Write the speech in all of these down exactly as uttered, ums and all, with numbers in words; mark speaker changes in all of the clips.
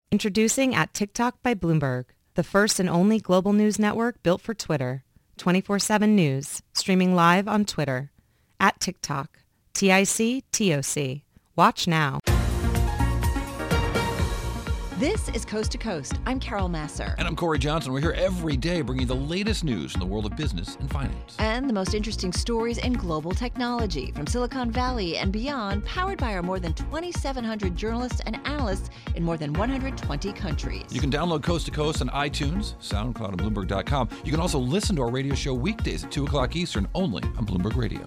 Speaker 1: Introducing at TikTok by Bloomberg, the first and only global news network built for Twitter. twenty-four seven News, streaming live on Twitter. At TikTok, T I C T O C. Watch now.
Speaker 2: This is Coast to Coast. I'm Carol Masser.
Speaker 3: And I'm Corey Johnson. We're here every day bringing you the latest news in the world of business and finance.
Speaker 2: And the most interesting stories in global technology from Silicon Valley and beyond, powered by our more than twenty-seven hundred journalists and analysts in more than one hundred twenty countries.
Speaker 3: You can download Coast to Coast on iTunes, SoundCloud, and Bloomberg dot com. You can also listen to our radio show weekdays at two o'clock Eastern, only on Bloomberg Radio.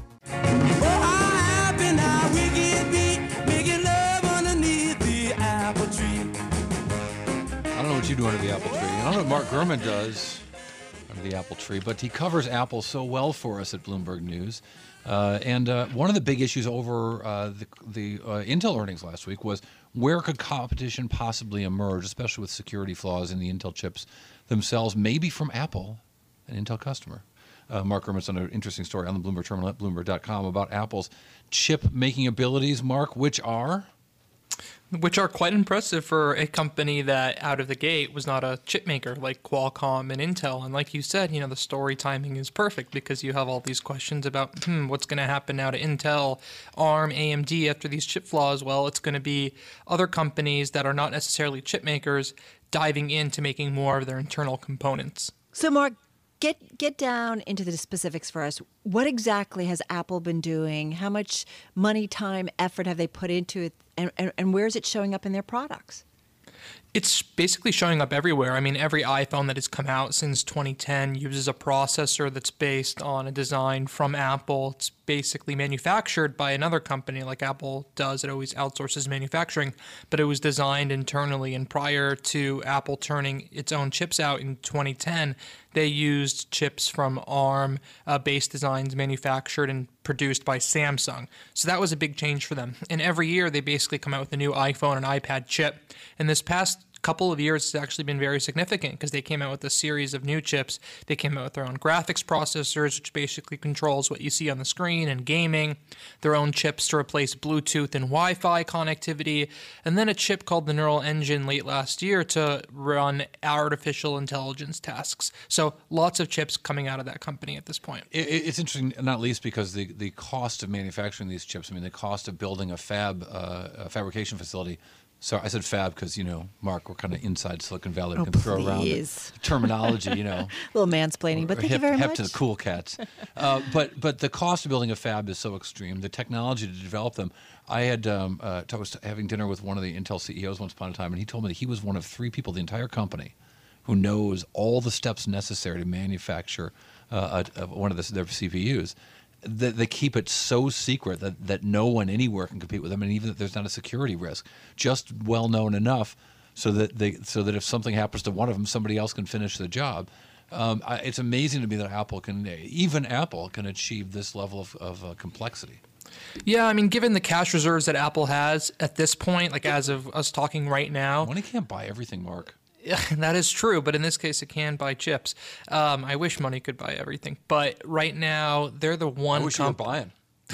Speaker 3: I don't know what you do under the apple tree. I don't know what Mark Gurman does under the apple tree, but he covers Apple so well for us at Bloomberg News. Uh, and uh, one of the big issues over uh, the, the uh, Intel earnings last week was where could competition possibly emerge, especially with security flaws in the Intel chips themselves, maybe from Apple, an Intel customer. Uh, Mark Gurman's done an interesting story on the Bloomberg Terminal at Bloomberg dot com about Apple's chip-making abilities, Mark, which are...
Speaker 4: Which are quite impressive for a company that out of the gate was not a chip maker like Qualcomm and Intel. And like you said, you know, the story timing is perfect because you have all these questions about hmm, what's going to happen now to Intel, ARM, A M D after these chip flaws. Well, it's going to be other companies that are not necessarily chip makers diving into making more of their internal components.
Speaker 2: So, Mark, Get get down into the specifics for us. What exactly has Apple been doing? How much money, time, effort have they put into it? And, and, and where is it showing up in their products?
Speaker 4: It's basically showing up everywhere. I mean, every iPhone that has come out since twenty ten uses a processor that's based on a design from Apple. It's basically manufactured by another company like Apple does. It always outsources manufacturing, but it was designed internally. And prior to Apple turning its own chips out in twenty ten, they used chips from ARM-based uh, designs manufactured and produced by Samsung. So that was a big change for them. And every year, they basically come out with a new iPhone and iPad chip. And this past couple of years, it's actually been very significant because they came out with a series of new chips. They came out with their own graphics processors, which basically controls what you see on the screen and gaming, their own chips to replace Bluetooth and Wi-Fi connectivity, and then a chip called the Neural Engine late last year to run artificial intelligence tasks. So lots of chips coming out of that company at this point.
Speaker 3: It's interesting, not least because the, the cost of manufacturing these chips, I mean, the cost of building a fab, uh, a fabrication facility. So I said fab because, you know, Mark, we're kind of inside Silicon Valley. We
Speaker 2: oh,
Speaker 3: can
Speaker 2: please.
Speaker 3: throw around the terminology, you know.
Speaker 2: A little mansplaining, but thank
Speaker 3: hip,
Speaker 2: you very
Speaker 3: hip
Speaker 2: much.
Speaker 3: to the cool cats. uh, but but the cost of building a fab is so extreme. The technology to develop them. I had um, uh, I was having dinner with one of the Intel C E Os once upon a time, and he told me that he was one of three people in the entire company who knows all the steps necessary to manufacture uh, a, a, one of the, their C P Us. They, they keep it so secret that, that no one anywhere can compete with them, and even that there's not a security risk. Just well known enough so that they so that if something happens to one of them, somebody else can finish the job. Um, I, it's amazing to me that Apple can, even Apple can achieve this level of, of uh, complexity.
Speaker 4: Yeah, I mean, given the cash reserves that Apple has at this point, like as of us talking right now,
Speaker 3: money can't buy everything, Mark.
Speaker 4: Yeah, that is true, but in this case, it can buy chips. Um, I wish money could buy everything, but right now, they're the one.
Speaker 3: I wish
Speaker 4: comp-
Speaker 3: you were buying.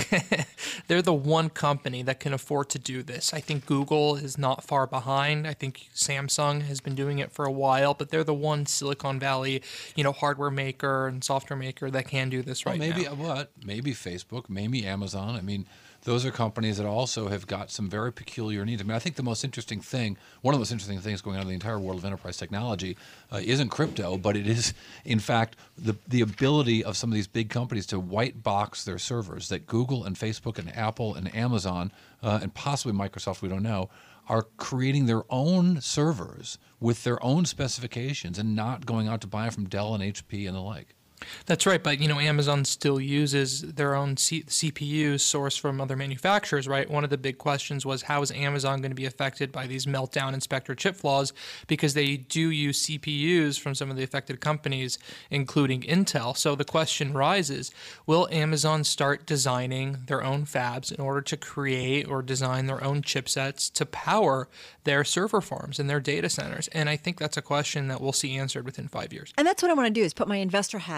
Speaker 4: They're the one company that can afford to do this. I think Google is not far behind. I think Samsung has been doing it for a while, but they're the one Silicon Valley, you know, hardware maker and software maker that can do this right
Speaker 3: well, maybe,
Speaker 4: now.
Speaker 3: Maybe what? Maybe Facebook, maybe Amazon. I mean, those are companies that also have got some very peculiar needs. I mean, I think the most interesting thing, one of the most interesting things going on in the entire world of enterprise technology uh, isn't crypto, but it is, in fact, the the ability of some of these big companies to white box their servers, that Google and Facebook and Apple and Amazon uh, and possibly Microsoft, we don't know, are creating their own servers with their own specifications and not going out to buy from Dell and H P and the like.
Speaker 4: That's right, but you know, Amazon still uses their own C- CPUs sourced from other manufacturers, right? One of the big questions was, how is Amazon going to be affected by these Meltdown and Spectre chip flaws? Because they do use C P Us from some of the affected companies, including Intel. So the question rises, will Amazon start designing their own fabs in order to create or design their own chipsets to power their server farms and their data centers? And I think that's a question that we'll see answered within five years.
Speaker 2: And that's what I want to do, is put my investor hat on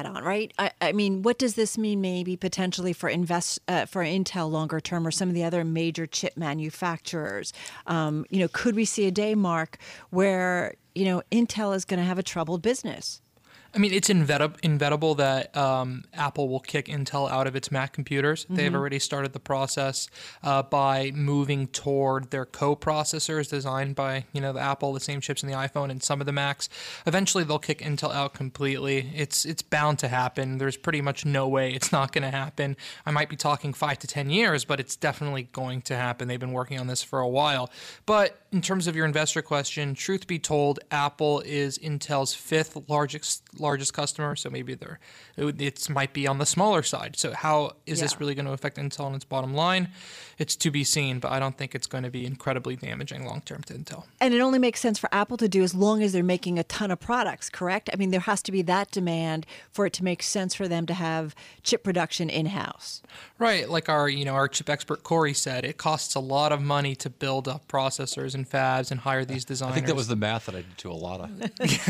Speaker 2: on, right? I, I mean, what does this mean maybe potentially for invest uh, for Intel longer term or some of the other major chip manufacturers? Um, you know, could we see a day, Mark, where, you know, Intel is going to have a troubled business?
Speaker 4: I mean, it's inevit- inevitable that um, Apple will kick Intel out of its Mac computers. Mm-hmm. They've already started the process uh, by moving toward their co-processors designed by, you know, the Apple, the same chips in the iPhone and some of the Macs. Eventually, they'll kick Intel out completely. It's it's bound to happen. There's pretty much no way it's not going to happen. I might be talking five to ten years, but it's definitely going to happen. They've been working on this for a while. But in terms of your investor question, truth be told, Apple is Intel's fifth largest largest customer, so maybe they're it, it might be on the smaller side. So how is yeah. this really going to affect Intel and its bottom line? It's to be seen, but I don't think it's going to be incredibly damaging long term to Intel.
Speaker 2: And it only makes sense for Apple to do as long as they're making a ton of products, correct? I mean, there has to be that demand for it to make sense for them to have chip production in-house.
Speaker 4: Right, like our you know our chip expert Corey said, it costs a lot of money to build up processors and fabs and hire these designers.
Speaker 3: I think that was the math that I did to a lot of.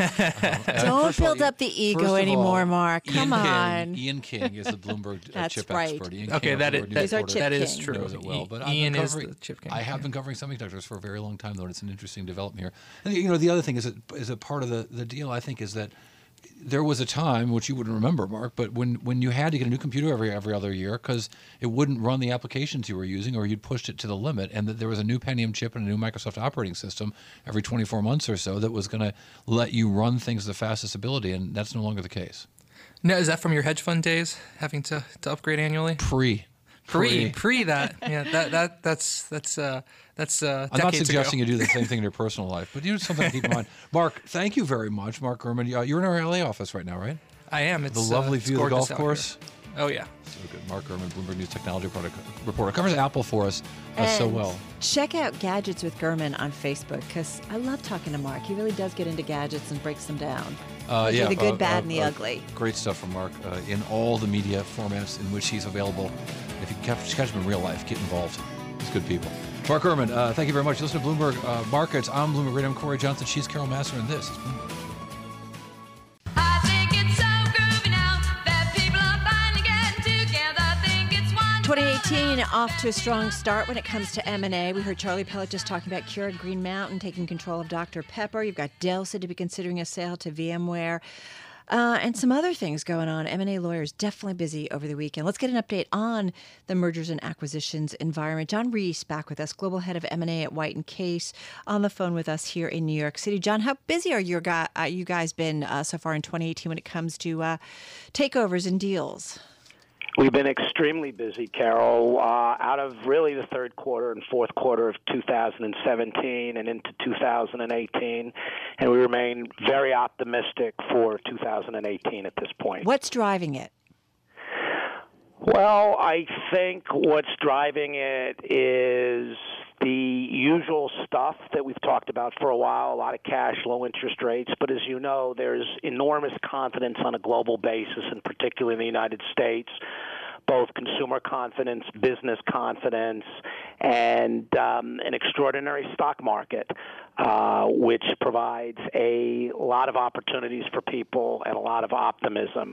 Speaker 3: uh,
Speaker 2: Don't build all, up the ego anymore, all, Mark. Come
Speaker 3: Ian
Speaker 2: on.
Speaker 3: King, Ian King is the Bloomberg uh,
Speaker 2: That's
Speaker 3: chip
Speaker 2: right.
Speaker 3: expert. Ian
Speaker 4: okay,
Speaker 3: King
Speaker 4: that is,
Speaker 2: These are chip
Speaker 4: that
Speaker 2: Kings.
Speaker 4: is true.
Speaker 3: Knows it well, but
Speaker 4: Ian
Speaker 3: I've
Speaker 4: is
Speaker 3: covering,
Speaker 4: the chip king.
Speaker 3: I have
Speaker 4: yeah.
Speaker 3: been covering semiconductors for a very long time, though, and it's an interesting development here. And you know, the other thing is that is a part of the, the deal. I think is that there was a time, which you wouldn't remember, Mark, but when, when you had to get a new computer every every other year because it wouldn't run the applications you were using, or you'd pushed it to the limit, and that there was a new Pentium chip and a new Microsoft operating system every twenty-four months or so that was going to let you run things the fastest ability, and that's no longer the case.
Speaker 4: No, is that from your hedge fund days, having to, to upgrade annually?
Speaker 3: Pre.
Speaker 4: Pre, pre that, yeah, that that that's that's uh, that's uh,
Speaker 3: I'm not suggesting
Speaker 4: ago.
Speaker 3: you do the same thing in your personal life, but you have something to keep in mind. Mark, thank you very much, Mark Gurman. You're in our L A office right now, right?
Speaker 4: I am. It's
Speaker 3: the lovely
Speaker 4: uh,
Speaker 3: view of the golf course.
Speaker 4: Here. Oh yeah.
Speaker 3: So good. Mark Gurman, Bloomberg News technology product reporter, covers Apple for us uh, so well.
Speaker 2: Check out Gadgets with Gurman on Facebook because I love talking to Mark. He really does get into gadgets and breaks them down.
Speaker 3: Uh, yeah,
Speaker 2: the good,
Speaker 3: uh,
Speaker 2: bad,
Speaker 3: uh,
Speaker 2: and the
Speaker 3: uh,
Speaker 2: ugly.
Speaker 3: Great stuff from Mark uh, in all the media formats in which he's available. If you catch, catch him in real life, get involved. He's good people. Mark Gurman, uh, thank you very much. Listen to Bloomberg uh, Markets. I'm Bloomberg Radio. I'm Corey Johnson. She's Carol Massar, and this is Bloomberg.
Speaker 2: twenty eighteen off to a strong start when it comes to M and A. We heard Charlie Pellet just talking about Keurig Green Mountain taking control of Doctor Pepper. You've got Dell said to be considering a sale to VMware. Uh, and some other things going on. M and A lawyers definitely busy over the weekend. Let's get an update on the mergers and acquisitions environment. John Reese back with us, global head of M and A at White and Case, on the phone with us here in New York City. John, how busy are your guy, uh, you guys been uh, so far in twenty eighteen when it comes to uh, takeovers and deals?
Speaker 5: We've been extremely busy, Carol, uh, out of really the third quarter and fourth quarter of two thousand seventeen and into two thousand eighteen, and we remain very optimistic for two thousand eighteen at this point.
Speaker 2: What's driving it?
Speaker 5: Well, I think what's driving it is the usual stuff that we've talked about for a while, a lot of cash, low interest rates. But as you know, there's enormous confidence on a global basis, and particularly in the United States, both consumer confidence, business confidence, and um, an extraordinary stock market, uh, which provides a lot of opportunities for people and a lot of optimism.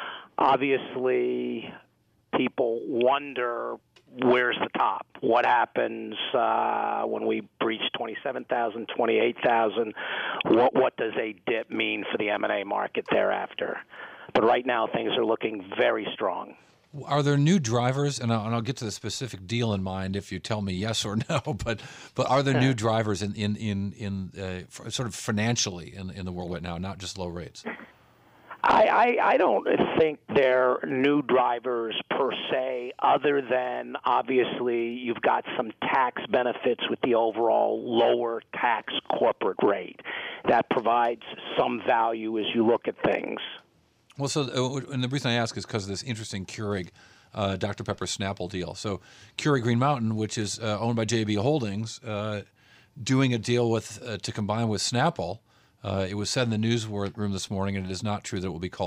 Speaker 5: Obviously, people wonder, where's the top? What happens uh, when we breach twenty-seven thousand, twenty-eight thousand? What, what does a dip mean for the M and A market thereafter? But right now, things are looking very strong.
Speaker 3: Are there new drivers, and I'll, and I'll get to the specific deal in mind if you tell me yes or no, but but are there new drivers in, in, in, in uh, sort of financially in, in the world right now, not just low rates?
Speaker 5: I, I, I don't think they're new drivers per se, other than obviously you've got some tax benefits with the overall lower tax corporate rate. That provides some value as you look at things.
Speaker 3: Well, so uh, and the reason I ask is because of this interesting Keurig, uh, Doctor Pepper Snapple deal. So Keurig Green Mountain, which is uh, owned by J B Holdings, uh, doing a deal with uh, to combine with Snapple. Uh, it was said in the newsroom this morning, and it is not true that it will be called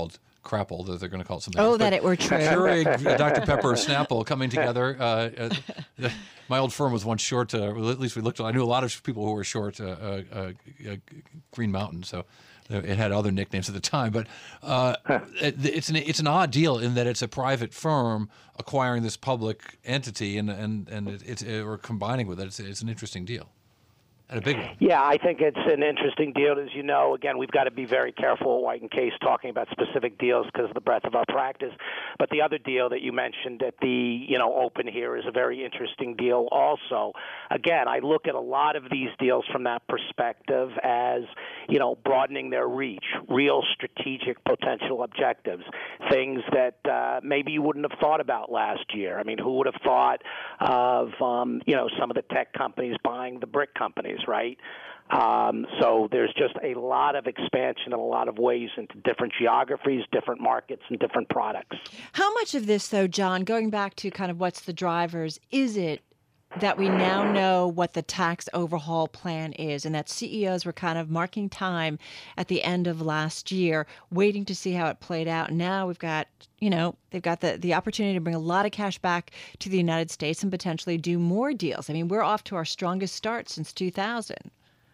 Speaker 3: Crapple, that they're going to call it something
Speaker 2: Oh,
Speaker 3: else.
Speaker 2: that
Speaker 3: But
Speaker 2: it were true.
Speaker 3: Keurig, Doctor Pepper, Snapple coming together. Uh, uh, my old firm was once short, uh, well, at least we looked, I knew a lot of people who were short uh, uh, uh, uh, Green Mountain, so it had other nicknames at the time. But uh, it, it's, an, it's an odd deal in that it's a private firm acquiring this public entity and, and, and it, it's, uh, or combining with it. It's, it's an interesting deal. And a big one.
Speaker 5: Yeah, I think it's an interesting deal. As you know, again, we've got to be very careful at White and Case talking about specific deals because of the breadth of our practice. But the other deal that you mentioned at the you know open here is a very interesting deal also. Again, I look at a lot of these deals from that perspective as you know broadening their reach, real strategic potential objectives, things that uh, maybe you wouldn't have thought about last year. I mean, who would have thought of um, you know some of the tech companies buying the brick companies? Right? Um, so there's just a lot of expansion in a lot of ways into different geographies, different markets, and different products.
Speaker 2: How much of this, though, John, going back to kind of what's the drivers, is it that we now know what the tax overhaul plan is and that C E Os were kind of marking time at the end of last year, waiting to see how it played out. And now we've got, you know, they've got the, the opportunity to bring a lot of cash back to the United States and potentially do more deals. I mean, we're off to our strongest start since two thousand.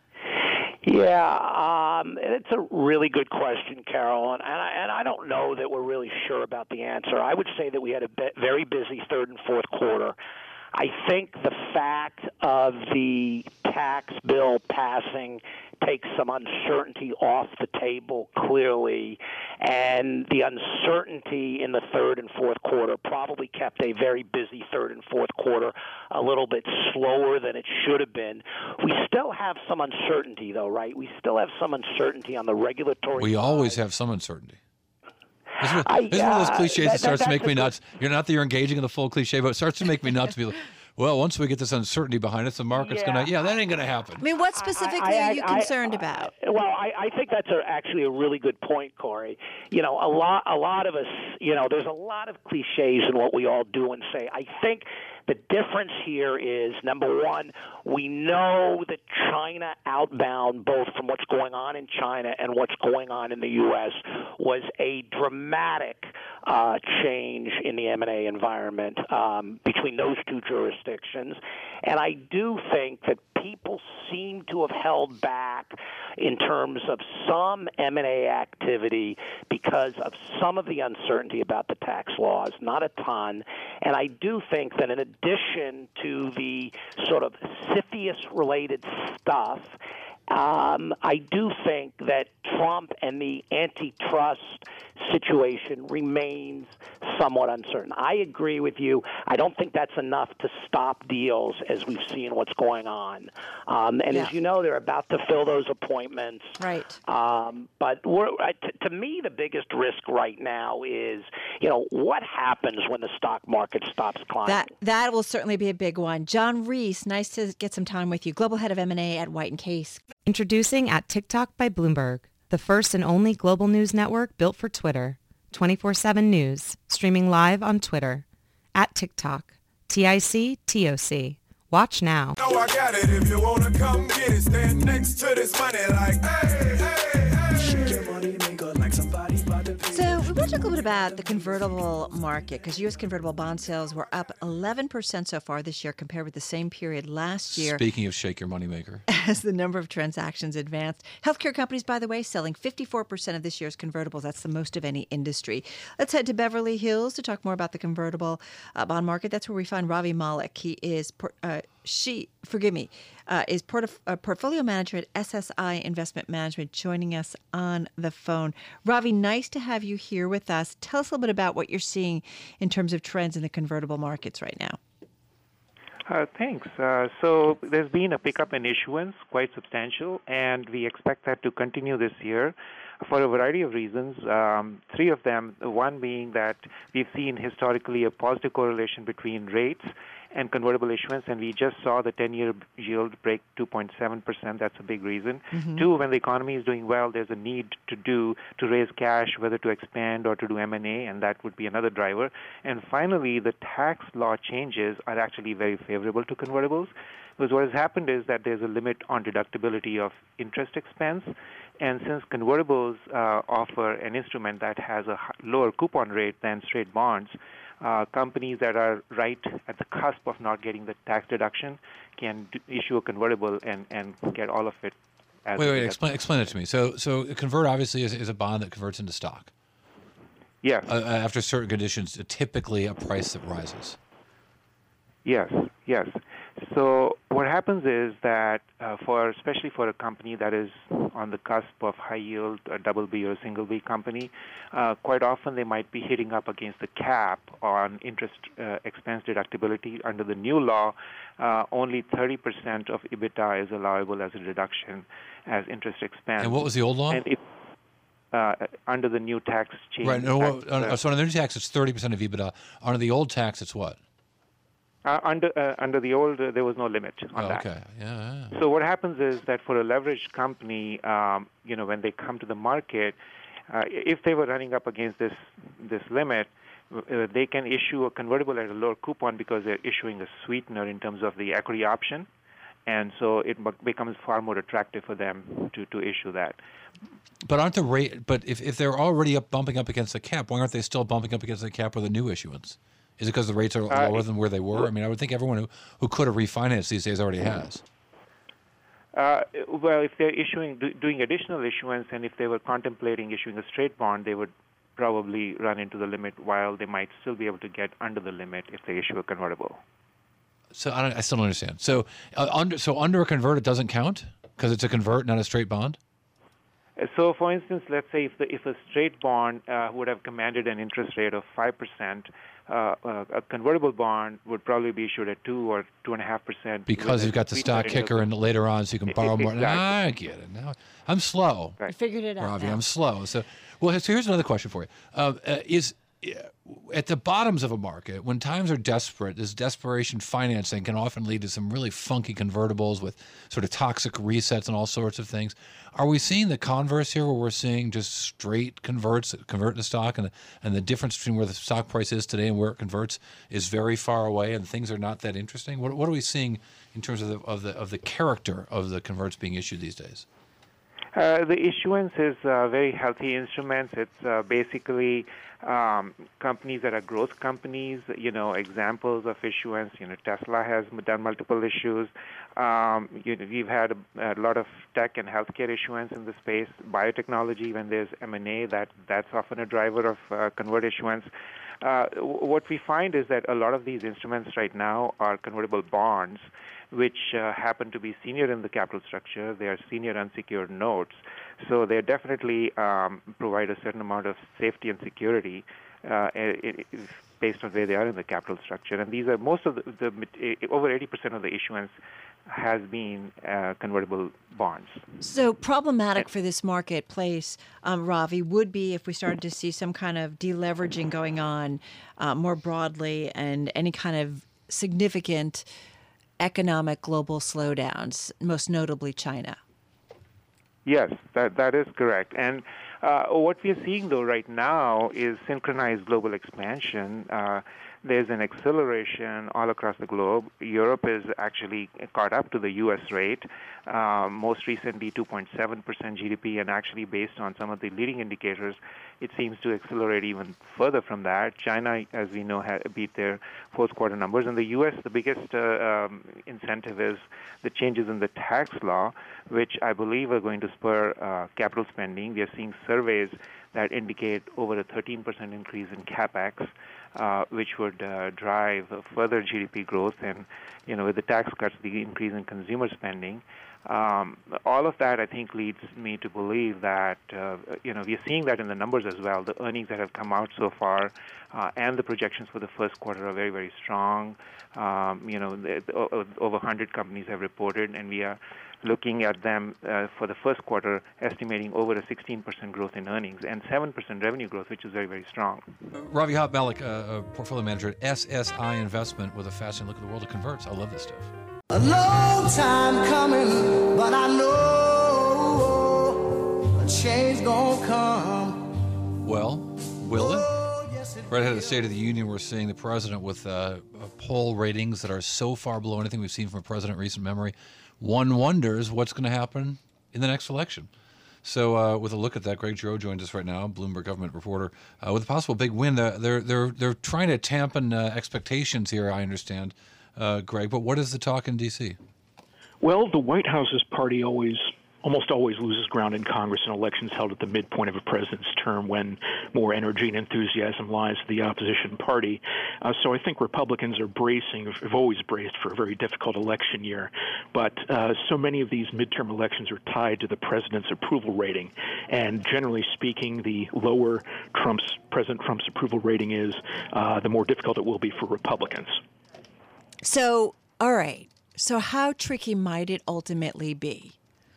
Speaker 5: Yeah, um, it's a really good question, Carol, and, and, I, and I don't know that we're really sure about the answer. I would say that we had a be- very busy third and fourth quarter. I think the fact of the tax bill passing takes some uncertainty off the table clearly, and the uncertainty in the third and fourth quarter probably kept a very busy third and fourth quarter a little bit slower than it should have been. We still have some uncertainty, though, right? We still have some uncertainty on the regulatory
Speaker 3: We
Speaker 5: side.
Speaker 3: always have some uncertainty. This is,
Speaker 5: I,
Speaker 3: this is one of those
Speaker 5: uh,
Speaker 3: cliches
Speaker 5: that-
Speaker 3: that starts
Speaker 5: that-
Speaker 3: to make
Speaker 5: that's
Speaker 3: me
Speaker 5: a good-
Speaker 3: nuts. You're not that you're engaging in the full cliche, but it starts to make me nuts. To be like, well, once we get this uncertainty behind us, the market's
Speaker 5: Yeah.
Speaker 3: going to, yeah, that ain't going to happen.
Speaker 2: I mean, what specifically
Speaker 5: I- I-
Speaker 2: are you
Speaker 5: I-
Speaker 2: concerned
Speaker 5: I-
Speaker 2: about?
Speaker 5: Well, I, I think that's a, actually a really good point, Corey. You know, a lot, a lot of us, you know, there's a lot of cliches in what we all do and say. I think the difference here is, number one, we know that China outbound, both from what's going on in China and what's going on in the U S, was a dramatic uh, change in the M and A environment um, between those two jurisdictions. And I do think that people seem to have held back in terms of some M and A activity because of some of the uncertainty about the tax laws, not a ton. And I do think that in addition to the sort of CFIUS-related stuff, um, I do think that Trump and the antitrust situation remains somewhat uncertain. I agree with you. I don't think that's enough to stop deals as we've seen what's going on. Um, and
Speaker 2: Yeah.
Speaker 5: as you know, they're about to fill those appointments.
Speaker 2: Right.
Speaker 5: Um, but we're, uh, t- to me, the biggest risk right now is, you know, what happens when the stock market stops climbing?
Speaker 2: That that will certainly be a big one. John Reese, nice to get some time with you. Global Head of M and A at White and Case.
Speaker 1: Introducing at TikTok by Bloomberg, the first and only global news network built for Twitter. twenty-four seven News, streaming live on Twitter. At TikTok, T I C T O C. Watch now.
Speaker 6: No, I got it. If you wanna come get it, stand next to this money like, hey, hey, hey. Shake your money maker like somebody about to pay.
Speaker 2: So we want to talk a little bit about the convertible market because U S convertible bond sales were up eleven percent so far this year compared with the same period last year.
Speaker 3: Speaking of shake your moneymaker.
Speaker 2: As the number of transactions advanced. Healthcare companies, by the way, selling fifty-four percent of this year's convertibles. That's the most of any industry. Let's head to Beverly Hills to talk more about the convertible uh, bond market. That's where we find Ravi Malik. He is, por- uh, she, forgive me, uh, is port- uh, portfolio manager at S S I Investment Management, joining us on the phone. Ravi, nice to have you here with us. Tell us a little bit about what you're seeing in terms of trends in the convertible markets right now.
Speaker 7: Uh, thanks. Uh, so there's been a pickup in issuance, quite substantial, and we expect that to continue this year for a variety of reasons. Um, three of them, one being that we've seen historically a positive correlation between rates and convertible issuance, and we just saw the ten-year yield break two point seven percent. That's a big reason. Mm-hmm. Two, when the economy is doing well, there's a need to do to raise cash, whether to expand or to do M and A, and that would be another driver. And finally, the tax law changes are actually very favorable to convertibles, because what has happened is that there's a limit on deductibility of interest expense, and since convertibles uh, offer an instrument that has a lower coupon rate than straight bonds, uh, companies that are right at the cusp of not getting the tax deduction can do, issue a convertible and, and get all of it. As
Speaker 3: wait, wait, explain, explain it to me. So, so a convert obviously is, is a bond that converts into stock.
Speaker 7: Yes.
Speaker 3: Uh, after certain conditions, typically a price that rises.
Speaker 7: Yes, yes. So what happens is that uh, for especially for a company that is on the cusp of high yield, a double B or a single B company, uh, quite often they might be hitting up against the cap on interest uh, expense deductibility. Under the new law, uh, only thirty percent of EBITDA is allowable as a deduction as interest expense.
Speaker 3: And what was the old law?
Speaker 7: And if, uh, under the new tax change.
Speaker 3: Right. No,
Speaker 7: tax,
Speaker 3: well,
Speaker 7: uh,
Speaker 3: so under the new tax, it's thirty percent of EBITDA. Under the old tax, it's what?
Speaker 7: Uh, under uh, under the old, uh, there was no limit on
Speaker 3: oh,
Speaker 7: that.
Speaker 3: Okay, yeah, yeah.
Speaker 7: So what happens is that for a leveraged company, um, you know, when they come to the market, uh, if they were running up against this this limit, uh, they can issue a convertible at a lower coupon because they're issuing a sweetener in terms of the equity option, and so it becomes far more attractive for them to, to issue that.
Speaker 3: But aren't the rate? But if, if they're already up bumping up against the cap, why aren't they still bumping up against the cap with a new issuance? Is it because the rates are
Speaker 7: Uh,
Speaker 3: lower than where they were? I mean, I would think everyone who, who could have refinanced these days already has.
Speaker 7: Uh, well, if they're issuing, do, doing additional issuance, and if they were contemplating issuing a straight bond, they would probably run into the limit, while they might still be able to get under the limit if they issue a convertible.
Speaker 3: So I, don't, I still don't understand. So uh, under so under a convert, it doesn't count because it's a convert, not a straight bond.
Speaker 7: So, for instance, let's say if the, if a straight bond uh, would have commanded an interest rate of five percent, uh, uh, a convertible bond would probably be issued at two or two and a half percent.
Speaker 3: Because you've got the stock kicker and later on, so you can borrow more.
Speaker 7: Exactly.
Speaker 3: I get it now. I'm slow.
Speaker 7: Right.
Speaker 2: I figured it out.
Speaker 3: Ravi,
Speaker 2: now.
Speaker 3: I'm slow. So, well, so here's another question for you: uh, uh, Is uh, at the bottoms of a market, when times are desperate, this desperation financing can often lead to some really funky convertibles with sort of toxic resets and all sorts of things. Are we seeing the converse here, where we're seeing just straight converts that convert into stock, and the, and the difference between where the stock price is today and where it converts is very far away, and things are not that interesting? What, what are we seeing in terms of the of the of the character of the converts being issued these days?
Speaker 7: Uh, the issuance is uh, very healthy instruments. It's uh, basically um, companies that are growth companies. You know, examples of issuance. You know, Tesla has done multiple issues. Um, you know, we've had a, a lot of tech and healthcare issuance in the space. Biotechnology, when there's M and A, that that's often a driver of uh, convert issuance. Uh, what we find is that a lot of these instruments right now are convertible bonds, which uh, happen to be senior in the capital structure. They are senior unsecured notes. So they definitely um, provide a certain amount of safety and security uh, it, it, based on where they are in the capital structure. And these are most of the, the over eighty percent of the issuance has been uh, convertible bonds.
Speaker 2: So problematic for this marketplace, um, Ravi, would be if we started to see some kind of deleveraging going on uh, more broadly and any kind of significant economic global slowdowns, most notably China.
Speaker 7: Yes, that that is correct. And uh, what we are seeing, though, right now is synchronized global expansion. Uh, there's an acceleration all across the globe. Europe is actually caught up to the U S rate. Um, most recently, two point seven percent G D P, and actually based on some of the leading indicators, it seems to accelerate even further from that. China, as we know, had beat their fourth quarter numbers. In the U S, the biggest uh, um, incentive is the changes in the tax law, which I believe are going to spur uh, capital spending. We are seeing surveys that indicate over a thirteen percent increase in capex, uh, which would uh, drive further G D P growth, and you know, with the tax cuts, the increase in consumer spending. Um, all of that, I think, leads me to believe that, uh, you know, we are seeing that in the numbers as well. The earnings that have come out so far uh, and the projections for the first quarter are very, very strong. Um, you know, the, the, over one hundred companies have reported, and we are looking at them uh, for the first quarter, estimating over a sixteen percent growth in earnings and seven percent revenue growth, which is very, very strong.
Speaker 3: Ravi Hop-Malik, uh, a portfolio manager at S S I Investment, with a fascinating look at the world of converts. I love this stuff.
Speaker 8: A long time coming, but I know a change gonna come.
Speaker 3: Well, will it? Right ahead of the State of the Union, we're seeing the president with uh, poll ratings that are so far below anything we've seen from a president in recent memory. One wonders what's going to happen in the next election. So, uh, with a look at that, Greg Giroux joins us right now, Bloomberg government reporter, uh, with a possible big win. Uh, they're they're they're trying to tampen uh, expectations here, I understand, uh, Greg. But what is the talk in D C?
Speaker 9: Well, the White House's party always. almost always loses ground in Congress in elections held at the midpoint of a president's term when more energy and enthusiasm lies to the opposition party. Uh, so I think Republicans are bracing, have always braced for a very difficult election year. But uh, so many of these midterm elections are tied to the president's approval rating. And generally speaking, the lower Trump's President Trump's approval rating is, uh, the more difficult it will be for Republicans.
Speaker 2: So, all right. So how tricky might it ultimately be?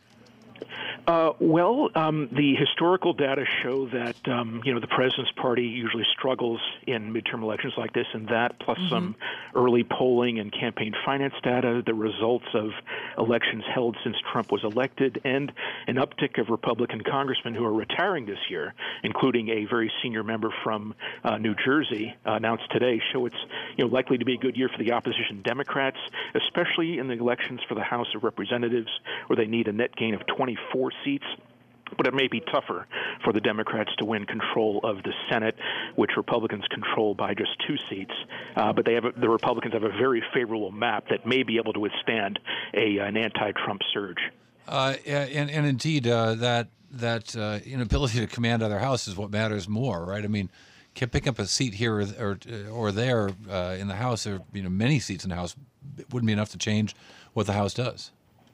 Speaker 9: Uh, well, um, the historical data show that, um, you know, the president's party usually struggles in midterm elections like this, and that plus mm-hmm. some early polling and campaign finance data, the results of elections held since Trump was elected, and an uptick of Republican congressmen who are retiring this year, including a very senior member from uh, New Jersey, uh, announced today, show it's, you know, likely to be a good year for the opposition Democrats, especially in the elections for the House of Representatives, where they need a net gain of twenty-four seats. But it may be tougher for the Democrats to win control of the Senate, which Republicans control by just two seats. Uh, but they have a, the Republicans have a very favorable map that may be able to withstand a, an anti-Trump surge.
Speaker 3: Uh, and, and indeed, uh, that that uh, inability to command either house is what matters more, right? I mean, picking up a seat here or or, or there uh, in the House, or you know, many seats in the House, wouldn't be enough to change what the House does.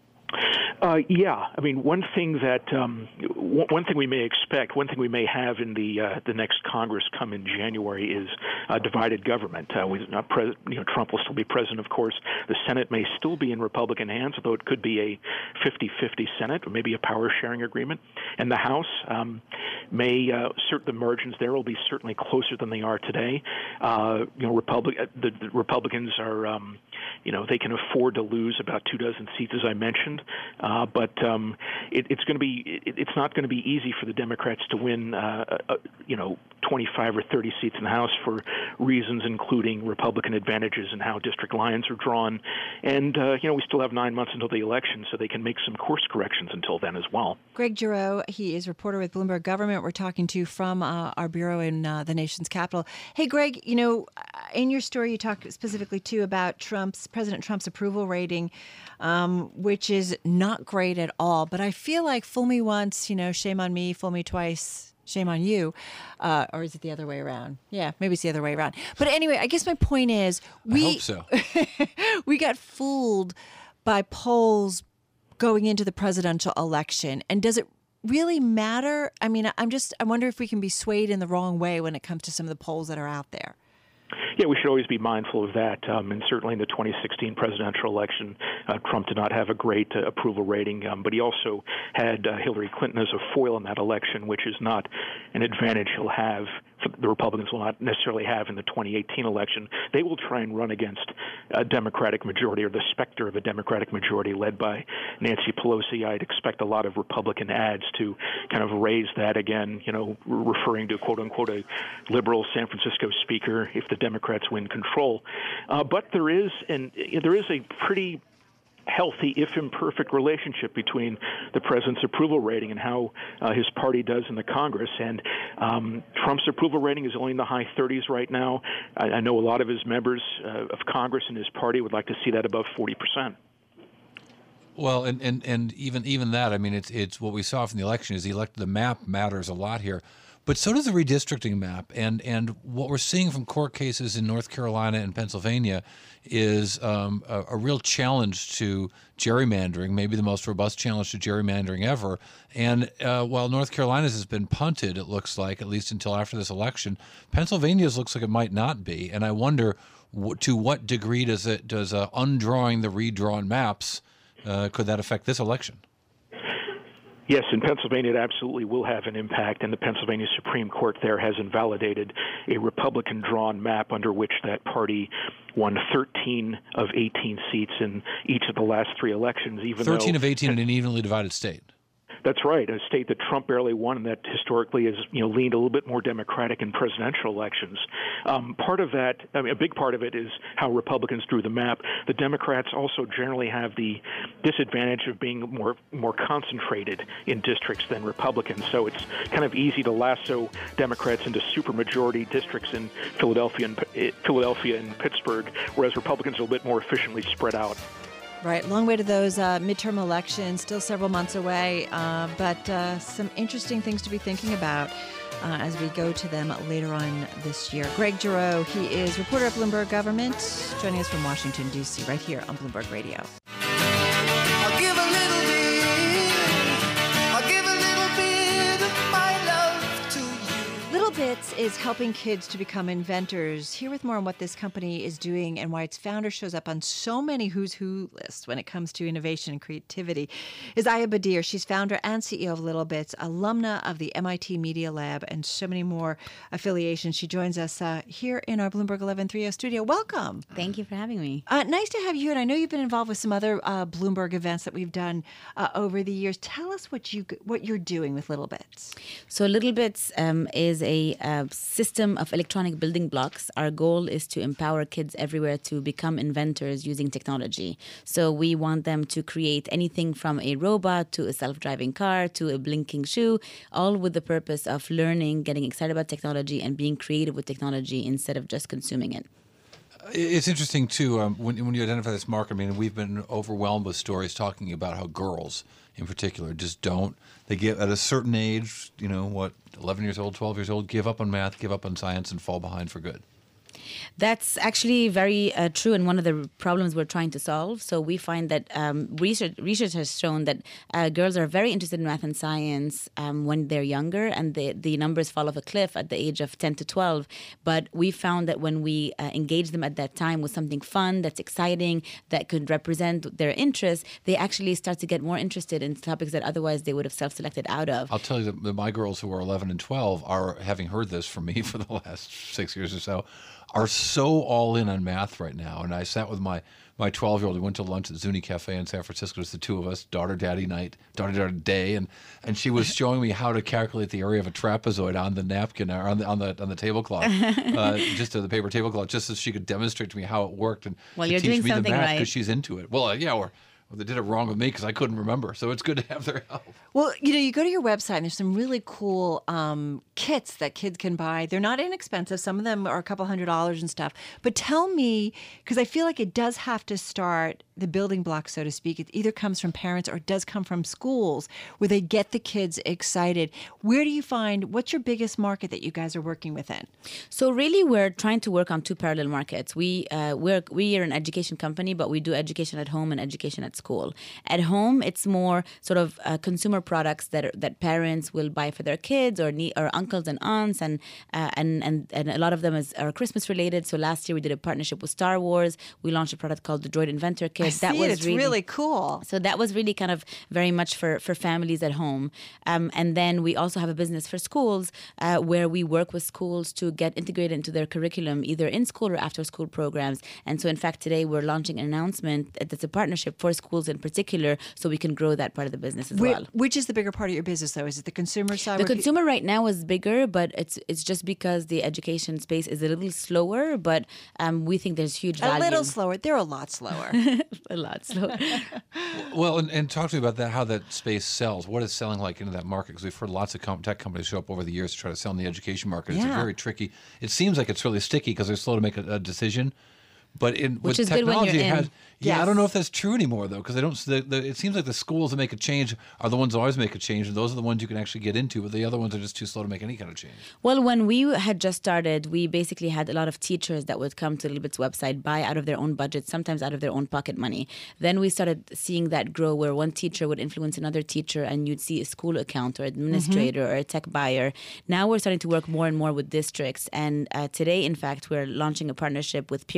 Speaker 9: Uh, yeah, I mean, one thing that um, w- one thing we may expect, one thing we may have in the uh, the next Congress come in January is uh, divided government. Uh, we, not pres- you know, Trump will still be president, of course. The Senate may still be in Republican hands, although it could be a fifty-fifty Senate or maybe a power-sharing agreement. And the House um, may uh, cert- the margins there will be certainly closer than they are today. Uh, you know, Republic the, the Republicans are, um, you know, they can afford to lose about two dozen seats, as I mentioned. Uh, Uh, but um, it, it's going to be it, it's not going to be easy for the Democrats to win, uh, uh, you know, twenty-five or thirty seats in the House for reasons including Republican advantages and how district lines are drawn. And, uh, you know, we still have nine months until the election, so they can make some course corrections until then as well.
Speaker 2: Greg Giroux, he is reporter with Bloomberg Government. We're talking to from uh, our bureau in uh, the nation's capital. Hey, Greg, you know, in your story you talk specifically, too, about Trump's President Trump's approval rating, um, which is not great at all. But I feel like fool me once, you know, shame on me, fool me twice, shame on you. Uh, or is it the other way around? Yeah, maybe it's the other way around. But anyway, I guess my point is we,
Speaker 3: I hope so.
Speaker 2: we got fooled by polls going into the presidential election. And does it really matter? I mean, I'm just, I wonder if we can be swayed in the wrong way when it comes to some of the polls that are out there.
Speaker 9: Yeah, we should always be mindful of that. Um, and certainly in the twenty sixteen presidential election, uh, Trump did not have a great uh, approval rating, um, but he also had uh, Hillary Clinton as a foil in that election, which is not an advantage he'll have. The Republicans will not necessarily have in the twenty eighteen election. They will try and run against a Democratic majority or the specter of a Democratic majority led by Nancy Pelosi. I'd expect a lot of Republican ads to kind of raise that again, you know, referring to, quote unquote, a liberal San Francisco speaker if the Democrats win control. Uh, but there is, an, there is a pretty healthy, if imperfect, relationship between the president's approval rating and how uh, his party does in the Congress. And um, Trump's approval rating is only in the high thirties right now. I, I know a lot of his members uh, of Congress and his party would like to see that above forty percent.
Speaker 3: Well, and, and, and even even that, I mean, it's it's what we saw from the election is the elect the map matters a lot here. But so does the redistricting map. And and what we're seeing from court cases in North Carolina and Pennsylvania is um, a, a real challenge to gerrymandering, maybe the most robust challenge to gerrymandering ever. And uh, while North Carolina's has been punted, it looks like, at least until after this election, Pennsylvania's looks like it might not be. And I wonder w- to what degree does it does uh, undrawing the redrawn maps Uh, could that affect this election?
Speaker 9: Yes, in Pennsylvania, it absolutely will have an impact, and the Pennsylvania Supreme Court there has invalidated a Republican-drawn map under which that party won thirteen of eighteen seats in each of the last three elections. Even
Speaker 3: thirteen
Speaker 9: though,
Speaker 3: of eighteen in an evenly divided state.
Speaker 9: That's right, a state that Trump barely won and that historically has, you know, leaned a little bit more Democratic in presidential elections. Um, part of that, I mean, a big part of it is how Republicans drew the map. The Democrats also generally have the disadvantage of being more more concentrated in districts than Republicans, so it's kind of easy to lasso Democrats into supermajority districts in Philadelphia and Philadelphia and Pittsburgh, whereas Republicans are a little bit more efficiently spread out.
Speaker 2: Right, long way to those uh, midterm elections, still several months away, uh, but uh, some interesting things to be thinking about uh, as we go to them later on this year. Greg Giroux, he is reporter at Bloomberg Government, joining us from Washington, D C, right here on Bloomberg Radio.
Speaker 8: I'll give a little bit, I'll give a little bit of my love to you.
Speaker 2: Little Bits is helping kids to become inventors. Here with more on what this company is doing and why its founder shows up on so many who's who lists when it comes to innovation and creativity is Aya Badir. She's founder and C E O of Little Bits, alumna of the M I T Media Lab, and so many more affiliations. She joins us uh, here in our Bloomberg eleven thirty studio. Welcome.
Speaker 10: Thank you for having me.
Speaker 2: Uh, nice to have you. And I know you've been involved with some other uh, Bloomberg events that we've done uh, over the years. Tell us what you what you're doing with Little Bits.
Speaker 10: So Little Bits um, is a uh, system of electronic building blocks. Our goal is to empower kids everywhere to become inventors using technology. So we want them to create anything from a robot to a self-driving car to a blinking shoe, all with the purpose of learning, getting excited about technology, and being creative with technology instead of just consuming it.
Speaker 3: It's interesting, too, um, when, when you identify this market. I mean, we've been overwhelmed with stories talking about how girls, in particular, just don't. They get at a certain age, you know, what, eleven years old, twelve years old, give up on math, give up on science, and fall behind for good.
Speaker 10: That's actually very uh, true, and one of the problems we're trying to solve. So we find that um, research research has shown that uh, girls are very interested in math and science um, when they're younger, and the, the numbers fall off a cliff at the age of ten to twelve. But we found that when we uh, engage them at that time with something fun, that's exciting, that could represent their interests, they actually start to get more interested in topics that otherwise they would have self-selected out of.
Speaker 3: I'll tell you that my girls who are eleven and twelve are, having heard this from me for the last six years or so, are so all in on math right now. And I sat with my my twelve-year-old. We went to lunch at Zuni Cafe in San Francisco. It's the two of us, daughter-daddy night, daughter-daddy day, and and she was showing me how to calculate the area of a trapezoid on the napkin or on the on the on the tablecloth, uh, just to the paper tablecloth, just so she could demonstrate to me how it worked and
Speaker 10: well,
Speaker 3: to
Speaker 10: you're
Speaker 3: teach
Speaker 10: doing
Speaker 3: me the
Speaker 10: something
Speaker 3: math
Speaker 10: right
Speaker 3: because she's into it. Well, uh, yeah, or. Well, they did it wrong with me because I couldn't remember. So it's good to have their help.
Speaker 2: Well, you know, you go to your website and there's some really cool um, kits that kids can buy. They're not inexpensive. Some of them are a couple hundred dollars and stuff. But tell me, because I feel like it does have to start, the building block, so to speak. It either comes from parents or it does come from schools where they get the kids excited. Where do you find, what's your biggest market that you guys are working within?
Speaker 10: So really, we're trying to work on two parallel markets. We, uh, we're, we are an education company, but we do education at home and education at school. At home, it's more sort of uh, consumer products that are, that parents will buy for their kids or need, or uncles and aunts, and uh, and and and a lot of them is, are Christmas related. So last year we did a partnership with Star Wars. We launched a product called the Droid Inventor Kit.
Speaker 2: I
Speaker 10: that
Speaker 2: see
Speaker 10: was
Speaker 2: it. It's
Speaker 10: really,
Speaker 2: really cool.
Speaker 10: So that was really kind of very much for, for families at home. Um, and then we also have a business for schools uh, where we work with schools to get integrated into their curriculum, either in school or after school programs. And so in fact today we're launching an announcement that's a partnership for schools in particular, so we can grow that part of the business as
Speaker 2: Which,
Speaker 10: well.
Speaker 2: Which is the bigger part of your business, though? Is it the consumer side?
Speaker 10: The consumer right now is bigger, but it's it's just because the education space is a little slower, but um, we think there's huge value.
Speaker 2: A little slower. They're a lot slower.
Speaker 10: a lot slower.
Speaker 3: Well, and, and talk to me about that, how that space sells. What is selling like into that market? Because we've heard lots of com- tech companies show up over the years to try to sell in the education market. It's
Speaker 2: Yeah.
Speaker 3: a very tricky. It seems like it's really sticky because they're slow to make a, a decision. But in
Speaker 10: Which
Speaker 3: with
Speaker 10: is good when
Speaker 3: technology,
Speaker 10: you're
Speaker 3: it has.
Speaker 10: in.
Speaker 3: Yeah, I
Speaker 2: Yes.
Speaker 3: don't know if that's true anymore though, because they don't. The, the, it seems like the schools that make a change are the ones that always make a change, and those are the ones you can actually get into. But the other ones are just too slow to make any kind of change.
Speaker 10: Well, when we had just started, we basically had a lot of teachers that would come to Little Bit's website, buy out of their own budget, sometimes out of their own pocket money. Then we started seeing that grow, where one teacher would influence another teacher, and you'd see a school account or administrator mm-hmm. or a tech buyer. Now we're starting to work more and more with districts. And uh, today, in fact, we're launching a partnership with Pearson,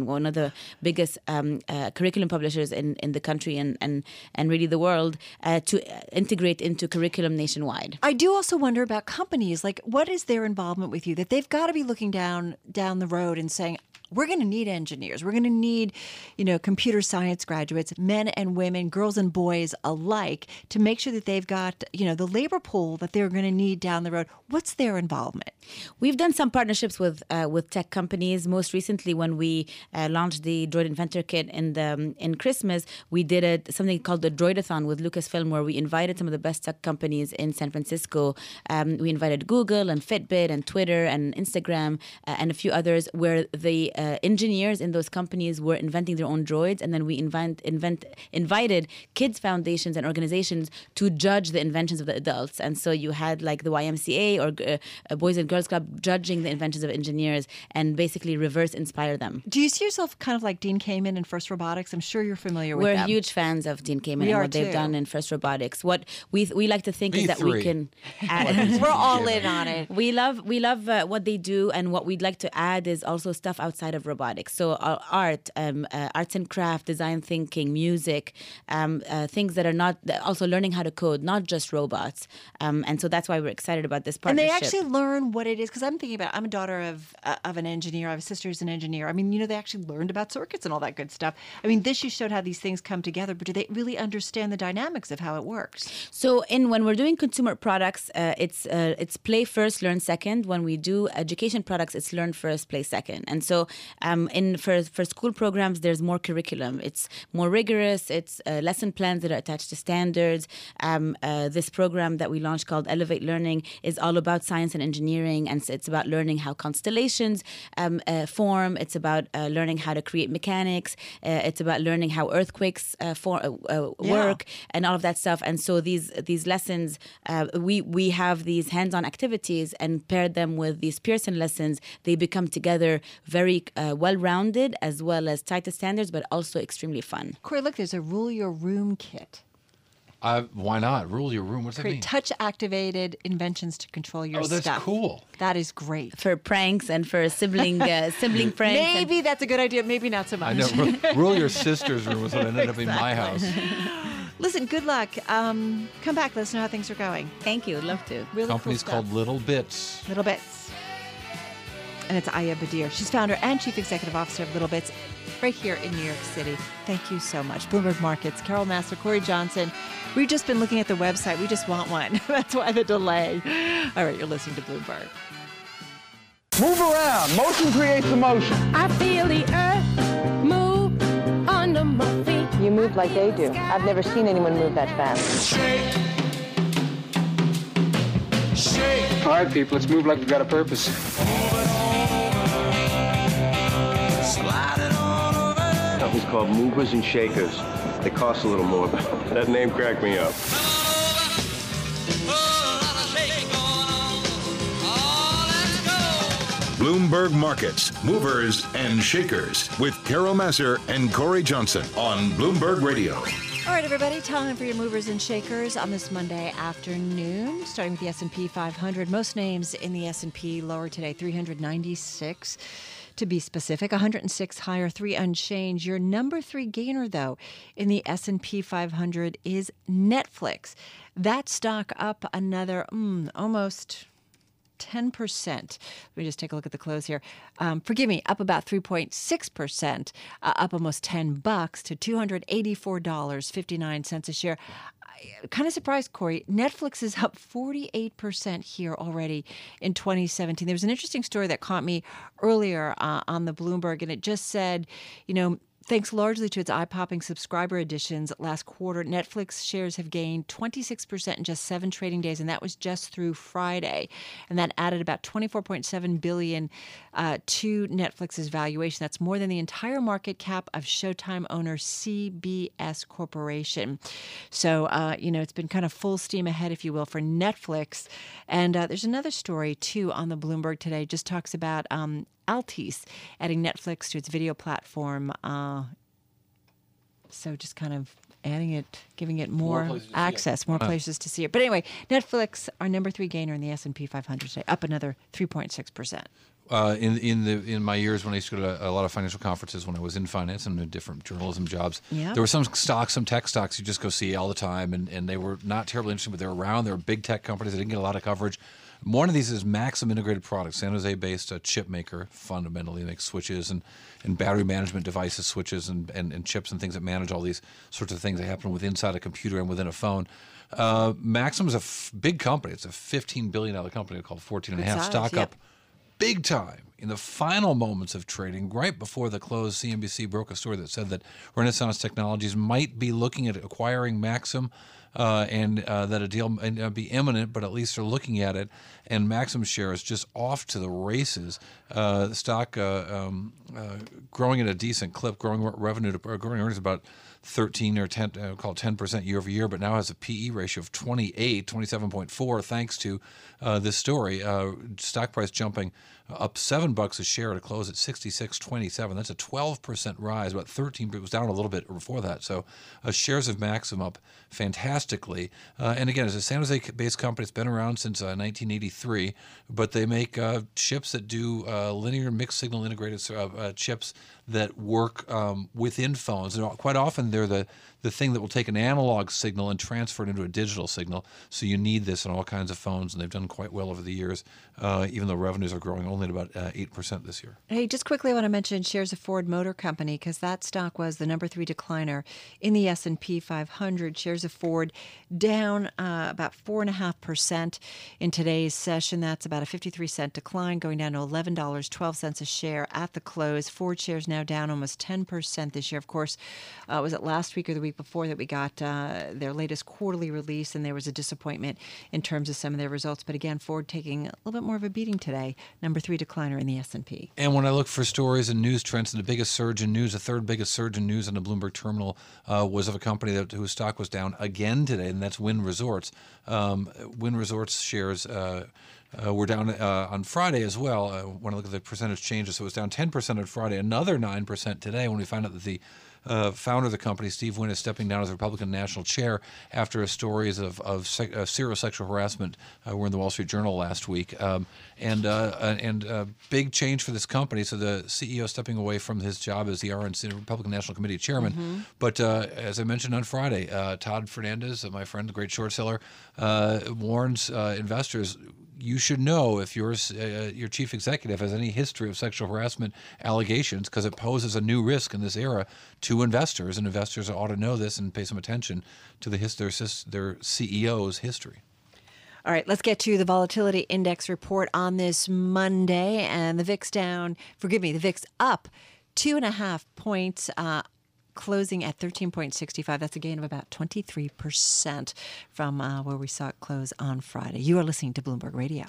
Speaker 10: one of the biggest um, uh, curriculum publishers in, in the country and, and, and really the world, uh, to integrate into curriculum nationwide.
Speaker 2: I do also wonder about companies. Like, what is their involvement with you? That they've got to be looking down down the road and saying, we're going to need engineers. We're going to need, you know, computer science graduates, men and women, girls and boys alike, to make sure that they've got, you know, the labor pool that they're going to need down the road. What's their involvement?
Speaker 10: We've done some partnerships with uh, with tech companies. Most recently, when we uh, launched the Droid Inventor Kit in the um, in Christmas, we did a, something called the Droidathon with Lucasfilm, where we invited some of the best tech companies in San Francisco. Um, we invited Google and Fitbit and Twitter and Instagram uh, and a few others, where the uh, engineers in those companies were inventing their own droids, and then we invent, invent invited kids foundations and organizations to judge the inventions of the adults. And so you had like the Y M C A or uh, Boys and Girls Club judging the inventions of engineers and basically reverse inspire them.
Speaker 2: Do you see yourself kind of like Dean Kamen in FIRST Robotics? I'm sure you're familiar with
Speaker 10: We're
Speaker 2: them.
Speaker 10: huge fans of Dean Kamen
Speaker 2: We
Speaker 10: and
Speaker 2: are
Speaker 10: what they've
Speaker 2: too.
Speaker 10: done in FIRST Robotics. What we we like to think
Speaker 3: Me
Speaker 10: is that we
Speaker 3: three.
Speaker 10: can add.
Speaker 2: We're all in on it.
Speaker 10: We love we love uh, what they do, and what we'd like to add is also stuff outside of robotics. So uh, art, um, uh, arts and craft, design thinking, music, um, uh, things that are not also learning how to code, not just robots. Um, and so that's why we're excited about this
Speaker 2: And
Speaker 10: partnership.
Speaker 2: they actually learn what it is, because I'm thinking about, I'm a daughter of uh, of an engineer. I have a sister who's an engineer. I mean, you know, they actually learned about circuits and all that good stuff. I mean, this you showed how these things come together, but do they really understand the dynamics of how it works?
Speaker 10: So, in when we're doing consumer products, uh, it's uh, it's play first, learn second. When we do education products, it's learn first, play second. And so, um, in for for school programs, there's more curriculum. It's more rigorous. It's uh, lesson plans that are attached to standards. Um, uh, this program that we launched called Elevate Learning is all about science and engineering, and so it's about learning how constellations um, uh, form. It's about uh, learning how to create mechanics. Uh, it's about learning how earthquakes uh, for, uh, uh,
Speaker 2: Yeah.
Speaker 10: work and all of that stuff. And so these these lessons, uh, we we have these hands-on activities and paired them with these Pearson lessons. They become together very uh, well-rounded, as well as tight to standards, but also extremely fun.
Speaker 2: Corey, look, there's a Rule Your Room kit.
Speaker 3: Uh, why not? Rule your room. What's that
Speaker 2: Create
Speaker 3: mean?
Speaker 2: touch-activated inventions to control your
Speaker 3: Oh, that's
Speaker 2: stuff.
Speaker 3: cool.
Speaker 2: That is great.
Speaker 10: For pranks and for sibling uh, sibling pranks. and-
Speaker 2: Maybe that's a good idea. Maybe not so much.
Speaker 3: I know. Rule, rule your sister's room was what ended up in my house.
Speaker 2: Listen, good luck. Um, come back. Let us know how things are going.
Speaker 10: Thank you. Love to.
Speaker 2: Really
Speaker 3: Company's
Speaker 2: cool stuff.
Speaker 3: called Little Bits.
Speaker 2: Little Bits. And it's Aya Badir. She's founder and chief executive officer of Little Bits right here in New York City. Thank you so much. Bloomberg Markets, Carol Master, Corey Johnson. We've just been looking at the website. We just want one. That's why the delay. All right, you're listening to Bloomberg.
Speaker 11: Move around. Motion creates emotion.
Speaker 12: I feel the earth move under my feet.
Speaker 13: You move like they do. I've never seen anyone move that fast.
Speaker 11: Shake. Shake. All right, people, let's move like we've got a purpose.
Speaker 14: Company's called Movers and Shakers. They cost a little more, but that name cracked me up.
Speaker 15: Bloomberg Markets, Movers and Shakers with Carol Masser and Corey Johnson on Bloomberg Radio.
Speaker 2: All right, everybody, time for your movers and shakers on this Monday afternoon, starting with the S and P five hundred. Most names in the S and P lower today, three hundred ninety-six to be specific, one hundred six higher, three unchanged. Your number three gainer, though, in the S and P five hundred is Netflix. That stock up another mm, almost ten percent. Let me just take a look at the close here. Um, forgive me, up about three point six percent, uh, up almost ten bucks to two hundred eighty-four dollars and fifty-nine cents a share. Kind of surprised, Corey. Netflix is up forty-eight percent here already in twenty seventeen. There was an interesting story that caught me earlier uh, on the Bloomberg, and it just said, you know, thanks largely to its eye-popping subscriber additions last quarter, Netflix shares have gained twenty-six percent in just seven trading days, and that was just through Friday. And that added about twenty-four point seven billion dollars uh, to Netflix's valuation. That's more than the entire market cap of Showtime owner C B S Corporation. So, uh, you know, it's been kind of full steam ahead, if you will, for Netflix. And uh, there's another story, too, on the Bloomberg today, just talks about um, Altice adding Netflix to its video platform. Uh, so just kind of adding it, giving it more,
Speaker 3: More places to see
Speaker 2: access,
Speaker 3: it.
Speaker 2: more
Speaker 3: Huh.
Speaker 2: places to see it. But anyway, Netflix, our number three gainer in the S and P five hundred today, up another three point six percent.
Speaker 3: Uh, in in the in my years when I used to go to a lot of financial conferences when I was in finance and in different journalism jobs,
Speaker 2: Yeah.
Speaker 3: there were some stocks, some tech stocks you just go see all the time, and, and they were not terribly interesting, but they were around. They were big tech companies. They didn't get a lot of coverage. One of these is Maxim Integrated Products, San Jose-based uh, chip maker. Fundamentally, makes switches and, and battery management devices, switches and, and, and chips and things that manage all these sorts of things that happen with inside a computer and within a phone. Uh, Maxim is a f- big company. It's a fifteen billion dollars company called fourteen and a half.
Speaker 2: Good size,
Speaker 3: Stock
Speaker 2: yep.
Speaker 3: up big time in the final moments of trading. Right before the close, C N B C broke a story that said that Renaissance Technologies might be looking at acquiring Maxim, uh, and uh, that a deal might not be imminent, but at least they're looking at it. And Maxim share is just off to the races. Uh, the stock uh, um, uh, growing at a decent clip, growing re- revenue to uh, growing earnings about thirteen or ten, uh, call it ten percent year over year, but now has a P E ratio of twenty-eight, twenty-seven point four, thanks to uh, this story. Uh, stock price jumping up seven bucks a share to close at sixty-six twenty-seven. That's a twelve percent rise, about thirteen, but it was down a little bit before that. So uh, shares of Maxim up fantastically. Uh, and again, it's a San Jose-based company. It's been around since uh, nineteen eighty-three, but they make uh, chips that do uh, linear mixed signal integrated uh, uh, chips that work um, within phones. And quite often they're the, the thing that will take an analog signal and transfer it into a digital signal. So you need this in all kinds of phones, and they've done quite well over the years, uh, even though revenues are growing only at about uh, eight percent this year.
Speaker 2: Hey, just quickly I want to mention shares of Ford Motor Company because that stock was the number three decliner in the S and P five hundred. Shares of Ford down uh, about four point five percent in today's session. That's about a fifty-three cent decline, going down to eleven dollars and twelve cents a share at the close. Ford shares now down almost ten percent this year. Of course, uh, was it last week or the week before that we got uh, their latest quarterly release, and there was a disappointment in terms of some of their results. But again, Ford taking a little bit more of a beating today, number three decliner in the S and P.
Speaker 3: And when I look for stories and news trends, the biggest surge in news, the third biggest surge in news on the Bloomberg terminal uh, was of a company that whose stock was down again today, and that's Wynn Resorts. Um, Wynn Resorts shares uh, uh, were down uh, on Friday as well. Uh, when I look at the percentage changes, so it was down ten percent on Friday, another nine percent today when we find out that the Uh, founder of the company, Steve Wynn, is stepping down as the Republican national chair after a stories of, of, sec- of serial sexual harassment uh, were in the Wall Street Journal last week. Um, and uh, and uh, big change for this company. So the C E O stepping away from his job as the R N C, Republican National Committee chairman.
Speaker 2: Mm-hmm.
Speaker 3: But uh, as I mentioned on Friday, uh, Todd Fernandez, uh, my friend, the great short seller, uh, warns uh, investors, you should know if your uh, your chief executive has any history of sexual harassment allegations, because it poses a new risk in this era to investors, and investors ought to know this and pay some attention to the his, their, their C E O's history.
Speaker 2: All right, let's get to the volatility index report on this Monday, and the V I X down, forgive me, the V I X up two and a half points, uh, closing at thirteen point six five. That's a gain of about twenty-three percent from uh, where we saw it close on Friday. You are listening to Bloomberg Radio.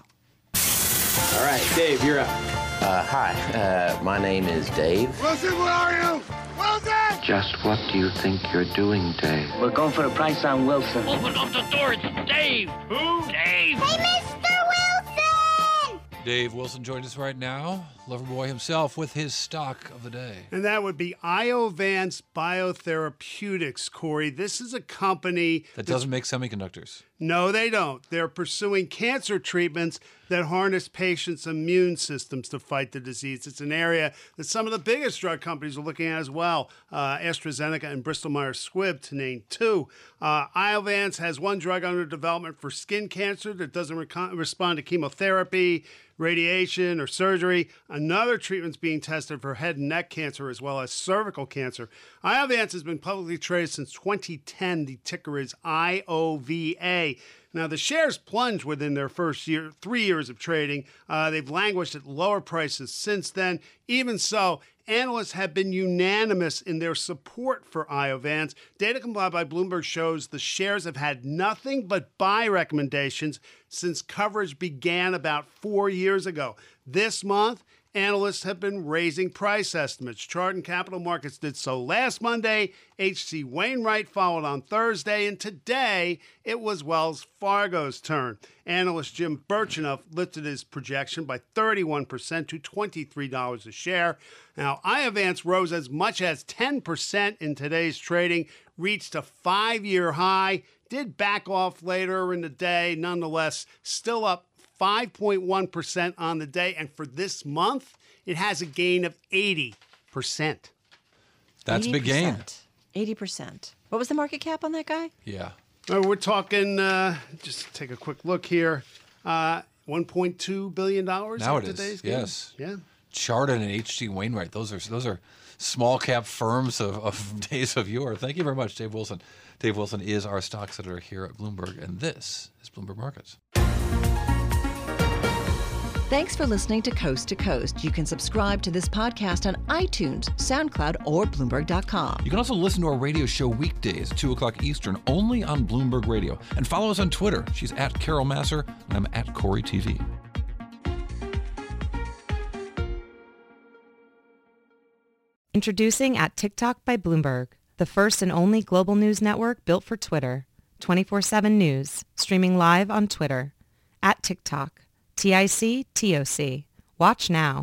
Speaker 16: All right, Dave, you're up.
Speaker 17: Uh, hi, uh, my name is Dave.
Speaker 18: Wilson, where are you? Wilson!
Speaker 17: Just what do you think you're doing, Dave?
Speaker 19: We're going for the price on Wilson.
Speaker 20: Open up the door, it's Dave! Who? Dave!
Speaker 18: Hey, Mister Wilson!
Speaker 3: Dave Wilson joins us right now, Loverboy himself, with his stock of the day.
Speaker 21: And that would be Iovance Biotherapeutics, Corey. This is a company
Speaker 3: That doesn't make semiconductors.
Speaker 21: No, they don't. They're pursuing cancer treatments that harness patients' immune systems to fight the disease. It's an area that some of the biggest drug companies are looking at as well. Uh, AstraZeneca and Bristol Myers Squibb, to name two. Uh, Iovance has one drug under development for skin cancer that doesn't rec- respond to chemotherapy, radiation, or surgery. Another treatment's being tested for head and neck cancer as well as cervical cancer. Iovance has been publicly traded since twenty ten. The ticker is I O V A. Now, the shares plunged within their first year, three years of trading. Uh, they've languished at lower prices since then. Even so, analysts have been unanimous in their support for Iovance. Data compiled by Bloomberg shows the shares have had nothing but buy recommendations since coverage began about four years ago. This month, analysts have been raising price estimates. Chardon Capital Markets did so last Monday. H C Wainwright followed on Thursday. And today, it was Wells Fargo's turn. Analyst Jim Birchenough lifted his projection by thirty-one percent to twenty-three dollars a share. Now, Iovance rose as much as ten percent in today's trading, reached a five-year high, did back off later in the day, nonetheless, still up five point one percent on the day. And for this month, it has a gain of eighty percent.
Speaker 3: That's a big gain.
Speaker 2: eighty percent. What was the market cap on that guy?
Speaker 3: Yeah.
Speaker 21: Uh, we're talking, uh, just take a quick look here, uh, one point two billion dollars.
Speaker 3: Now it
Speaker 21: today's
Speaker 3: is.
Speaker 21: gain.
Speaker 3: Yes.
Speaker 21: Yeah.
Speaker 3: Chardan and H C Wainwright. Those are those are small cap firms of, of days of yore. Thank you very much, Dave Wilson. Dave Wilson is our stocks editor here at Bloomberg, and this is Bloomberg Markets.
Speaker 2: Thanks for listening to Coast to Coast. You can subscribe to this podcast on iTunes, SoundCloud, or Bloomberg dot com.
Speaker 3: You can also listen to our radio show weekdays at two o'clock Eastern, only on Bloomberg Radio. And follow us on Twitter. She's at Carol Masser, and I'm at Corey T V.
Speaker 1: Introducing at TikTok by Bloomberg, the first and only global news network built for Twitter. twenty-four seven News, streaming live on Twitter. At TikTok. T I C T O C. Watch now.